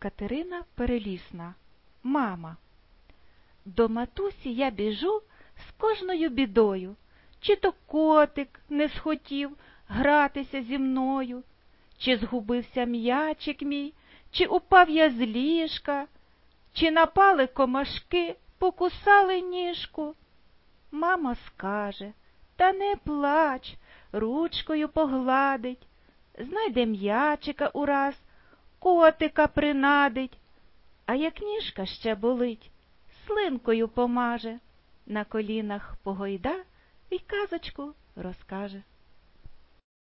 Катерина Перелісна. Мама. До матусі я біжу з кожною бідою. Чи то котик не схотів гратися зі мною, чи згубився м'ячик мій, чи упав я з ліжка, чи напали комашки, покусали ніжку. Мама скаже: та не плач, ручкою погладить, знайде м'ячика ураз, котика принадить, а як ніжка ще болить, слинкою помаже, на колінах погойда й казочку розкаже.